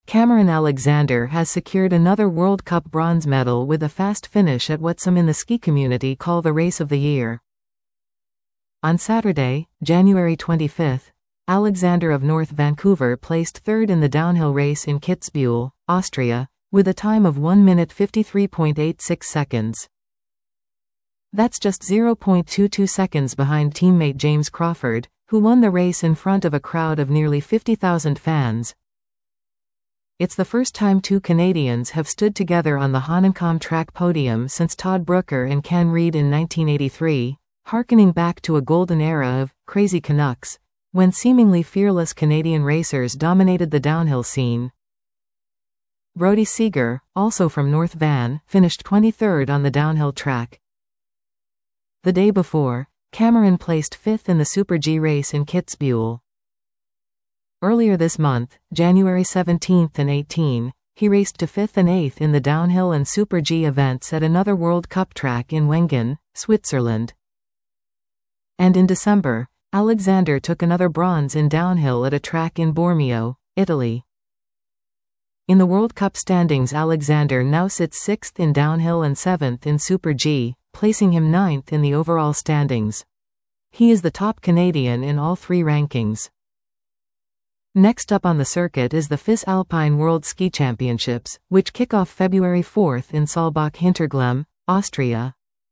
Cameron Alexander has secured another World Cup bronze medal with a fast finish at what some in the ski community call the race of the year. On Saturday, January 25, Alexander of North Vancouver placed third in the downhill race in Kitzbühel, Austria, with a time of 1 minute 53.86 seconds. That's just 0.22 seconds behind teammate James Crawford, who won the race in front of a crowd of nearly 50,000 fans. It's the first time two Canadians have stood together on the Hahnenkamm track podium since Todd Brooker and Ken Reid in 1983, harkening back to a golden era of crazy Canucks, when seemingly fearless Canadian racers dominated the downhill scene. Brodie Seeger, also from North Van, finished 23rd on the downhill track. The day before, Cameron placed 5th in the Super G race in Kitzbühel. Earlier this month, January 17 and 18, he raced to 5th and 8th in the downhill and Super G events at another World Cup track in Wengen, Switzerland. And in December, Alexander took another bronze in downhill at a track in Bormio, Italy. In the World Cup standings, Alexander now sits 6th in downhill and 7th in Super G, placing him 9th in the overall standings. He is the top Canadian in all three rankings. Next up on the circuit is the FIS Alpine World Ski Championships, which kick off February 4 in Saalbach-Hinterglemm, Austria.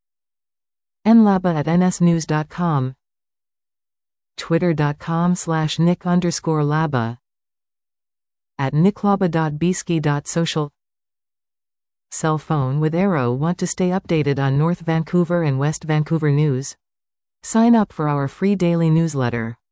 nlaba@nsnews.com, twitter.com/nick_laba, at nicklaba.bski.social. Cell phone with Arrow. Want to stay updated on North Vancouver and West Vancouver news? Sign up for our free daily newsletter.